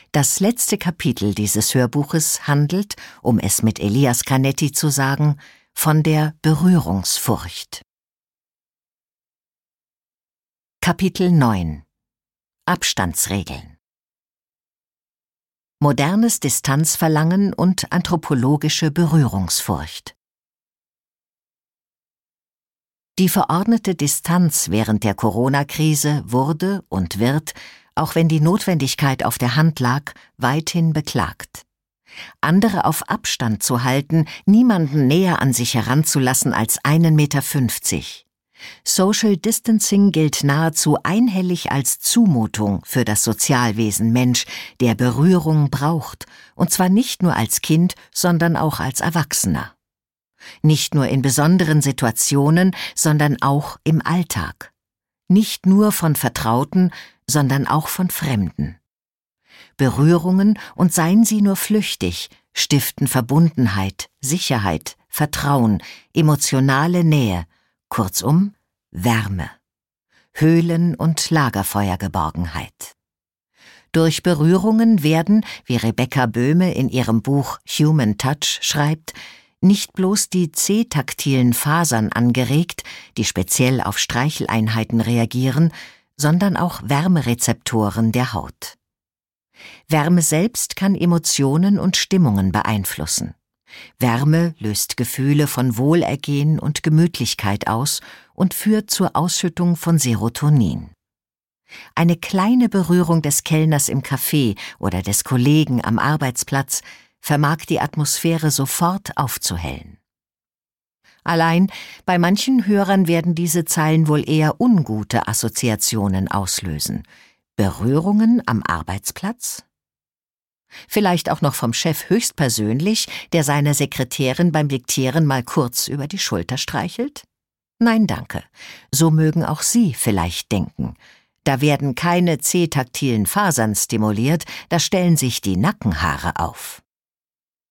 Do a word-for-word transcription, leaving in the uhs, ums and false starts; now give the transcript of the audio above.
Das letzte Kapitel dieses Hörbuches handelt, um es mit Elias Canetti zu sagen, von der Berührungsfurcht. Kapitel neun Abstandsregeln. Modernes Distanzverlangen und anthropologische Berührungsfurcht. Die verordnete Distanz während der Corona-Krise wurde und wird, auch wenn die Notwendigkeit auf der Hand lag, weithin beklagt. Andere auf Abstand zu halten, niemanden näher an sich heranzulassen als einen Meter fünfzig. Social Distancing gilt nahezu einhellig als Zumutung für das Sozialwesen Mensch, der Berührung braucht, und zwar nicht nur als Kind, sondern auch als Erwachsener. Nicht nur in besonderen Situationen, sondern auch im Alltag. Nicht nur von Vertrauten, sondern auch von Fremden. Berührungen, und seien sie nur flüchtig, stiften Verbundenheit, Sicherheit, Vertrauen, emotionale Nähe, kurzum Wärme, Höhlen- und Lagerfeuergeborgenheit. Durch Berührungen werden, wie Rebecca Böhme in ihrem Buch Human Touch schreibt, nicht bloß die C-taktilen Fasern angeregt, die speziell auf Streicheleinheiten reagieren, sondern auch Wärmerezeptoren der Haut. Wärme selbst kann Emotionen und Stimmungen beeinflussen. Wärme löst Gefühle von Wohlergehen und Gemütlichkeit aus und führt zur Ausschüttung von Serotonin. Eine kleine Berührung des Kellners im Café oder des Kollegen am Arbeitsplatz vermag die Atmosphäre sofort aufzuhellen. Allein bei manchen Hörern werden diese Zeilen wohl eher ungute Assoziationen auslösen. Berührungen am Arbeitsplatz? Vielleicht auch noch vom Chef höchstpersönlich, der seiner Sekretärin beim Diktieren mal kurz über die Schulter streichelt? Nein, danke. So mögen auch Sie vielleicht denken. Da werden keine C-taktilen Fasern stimuliert, da stellen sich die Nackenhaare auf.